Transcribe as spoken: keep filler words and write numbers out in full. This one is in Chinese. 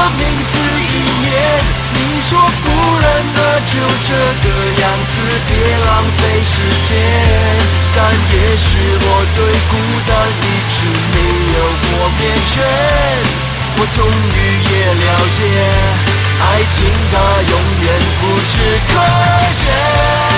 名字一念，你说不然那就这个样子，别浪费时间。但也许我对孤单一直没有过面全，我终于也了解，爱情它永远不是科学。